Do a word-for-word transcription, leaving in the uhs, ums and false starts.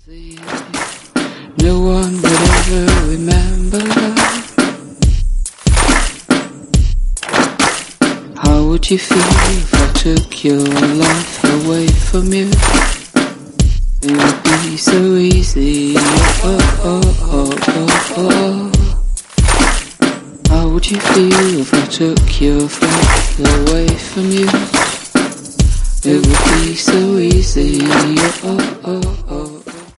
No one would ever remember. How would you feel if I took your life away from you? It would be so easy. Oh, oh, oh, oh, oh. How would you feel if I took your faith away from you? It would be so easy. Oh, oh, oh.